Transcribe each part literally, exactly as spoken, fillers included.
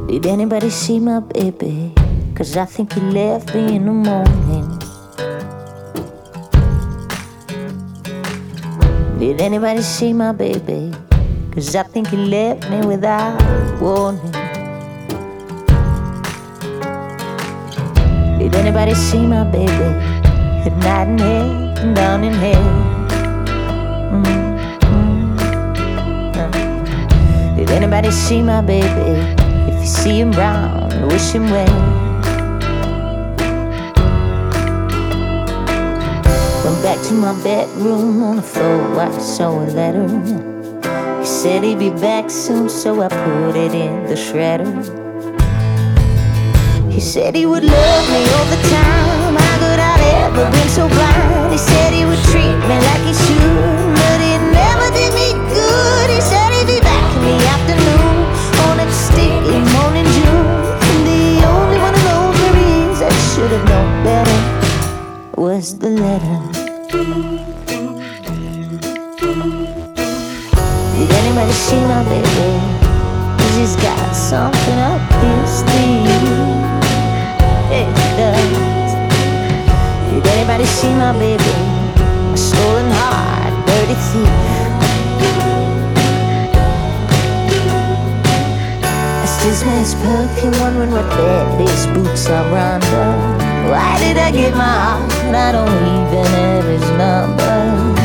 Did anybody see my baby? Cause I think he left me in the morning. Did anybody see my baby? Cause I think he left me without warning. Did anybody see my baby at night in hell and down in hell? Mm-hmm. uh. Did anybody see my baby? If you see him round, wish him well. Went back to my bedroom on the floor, I saw a letter. He said he'd be back soon, so I put it in the shredder. He said he would love me all the time. How could I ever been so blind? He said he would treat me like he should, but he never did me good. He said he'd be back in the afternoon on a sticky morning June. And the only one who knows where he is, I should have known better, was the letter. Did anybody see my baby? Cause he's got something up his sleeve. It does. Did anybody see my baby? A stolen heart, dirty thief. I still smell his perfume, wondering what bed his boots are under. Why did I give my heart? I don't even have his number.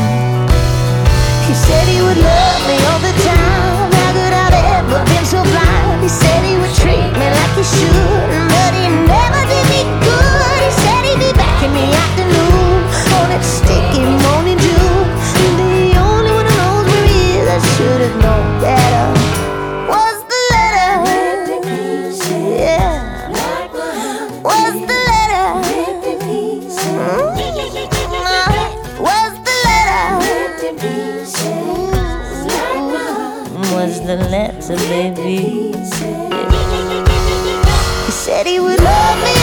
He said he would love me all the time. How could I have ever been so blind? He said he would treat me like he should, but he never did me good. He said he'd be back in the afternoon on that sticky morning dew. And the only one who knows where he is, I should have known better, was the letter. Yeah, was the letter. Was the letter. Was the letter, baby. He said he would love me